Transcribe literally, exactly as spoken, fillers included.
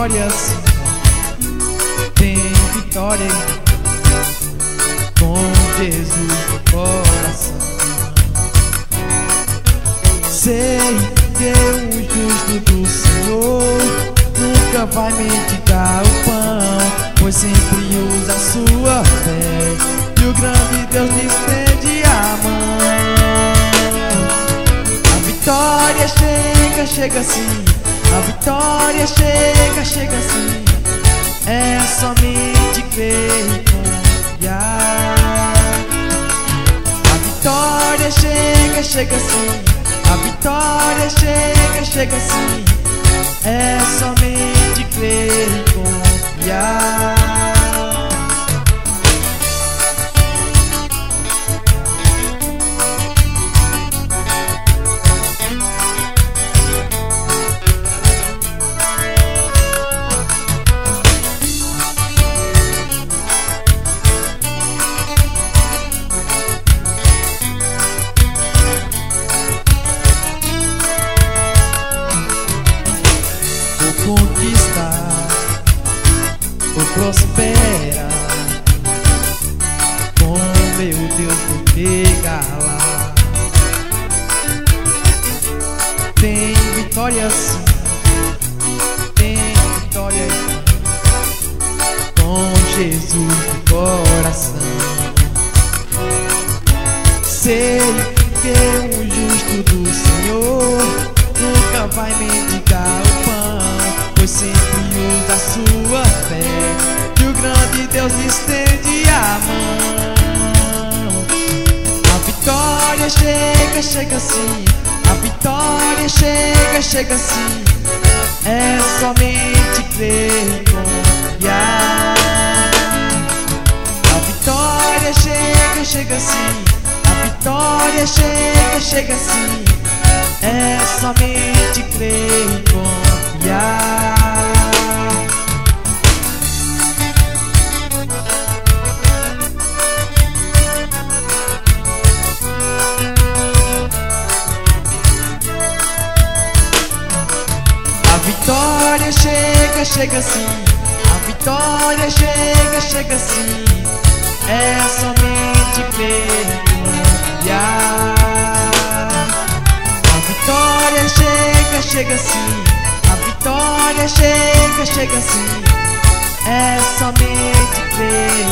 vitória sim, tem vitória com Jesus no coração. Sei que o justo do Senhor nunca vai mendigar o pão, pois sempre usa a sua fé, e o grande Deus lhe estende a mão. A vitória chega, chega sim, a vitória chega, chega sim, é somente crer e confiar. A vitória chega, chega sim, a vitória chega, chega sim, é somente crer e confiar. Conquistar ou prosperar, com meu Deus vou chegar lá. Tem vitória sim, tem vitória com Jesus no coração. Sei que o justo do Senhor nunca vai mendigar o pão, pois sempre usa a sua fé, e o grande Deus lhe estende a mão. A vitória chega, chega sim, a vitória chega, chega sim, é somente crer e confiar. A vitória chega, chega sim, a vitória chega, chega sim, é somente crer e confiar. A vitória chega, chega sim, a vitória chega, chega sim, é somente crer e confiar. A vitória chega, chega sim, a vitória chega, chega sim, é somente crer